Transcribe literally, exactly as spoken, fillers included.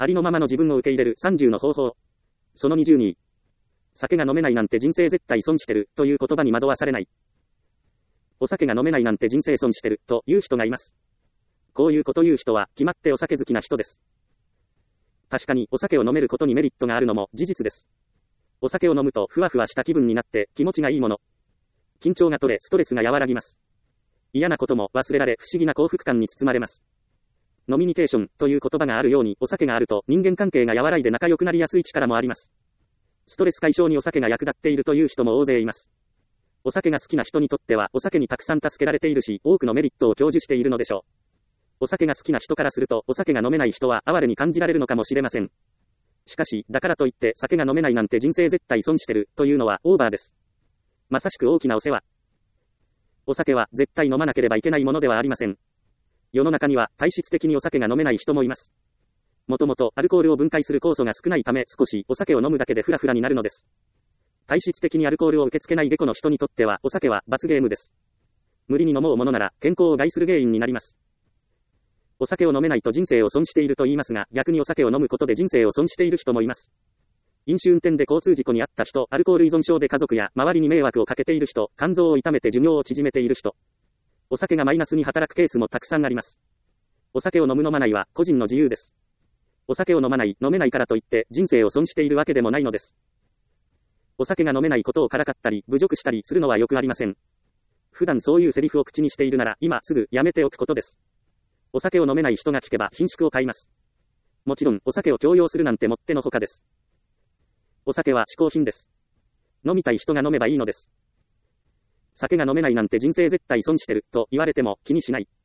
ありのままの自分を受け入れるさんじゅうの方法。そのにじゅうに。酒が飲めないなんて人生絶対損してるという言葉に惑わされない。お酒が飲めないなんて人生損してるという人がいます。こういうこと言う人は決まってお酒好きな人です。確かにお酒を飲めることにメリットがあるのも事実です。お酒を飲むとふわふわした気分になって気持ちがいいもの。緊張が取れストレスが和らぎます。嫌なことも忘れられ不思議な幸福感に包まれます。ノミニケーションという言葉があるようにお酒があると人間関係が和らいで仲良くなりやすい力もあります。ストレス解消にお酒が役立っているという人も大勢います。お酒が好きな人にとってはお酒にたくさん助けられているし多くのメリットを享受しているのでしょう。お酒が好きな人からするとお酒が飲めない人は哀れに感じられるのかもしれません。しかしだからといって酒が飲めないなんて人生絶対損してるというのはオーバーです。まさしく大きなお世話。お酒は絶対飲まなければいけないものではありません。世の中には体質的にお酒が飲めない人もいます。もともとアルコールを分解する酵素が少ないため少しお酒を飲むだけでフラフラになるのです。体質的にアルコールを受け付けない下戸の人にとってはお酒は罰ゲームです。無理に飲もうものなら健康を害する原因になります。お酒を飲めないと人生を損していると言いますが逆にお酒を飲むことで人生を損している人もいます。飲酒運転で交通事故に遭った人、アルコール依存症で家族や周りに迷惑をかけている人、肝臓を痛めて寿命を縮めている人。お酒がマイナスに働くケースもたくさんあります。お酒を飲む飲まないは個人の自由です。お酒を飲まない、飲めないからといって人生を損しているわけでもないのです。お酒が飲めないことをからかったり侮辱したりするのはよくありません。普段そういうセリフを口にしているなら今すぐやめておくことです。お酒を飲めない人が聞けば顰蹙を買います。もちろんお酒を強要するなんてもってのほかです。お酒は嗜好品です。飲みたい人が飲めばいいのです。酒が飲めないなんて人生絶対損してると言われても気にしない。